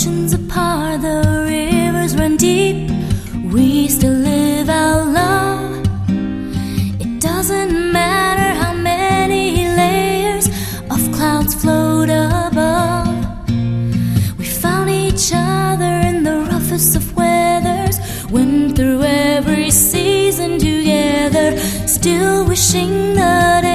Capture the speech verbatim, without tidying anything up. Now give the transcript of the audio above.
Oceans apart, the rivers run deep, we still live our love. It doesn't matter how many layers of clouds float above. We found each other in the roughest of weathers, went through every season together, still wishing the day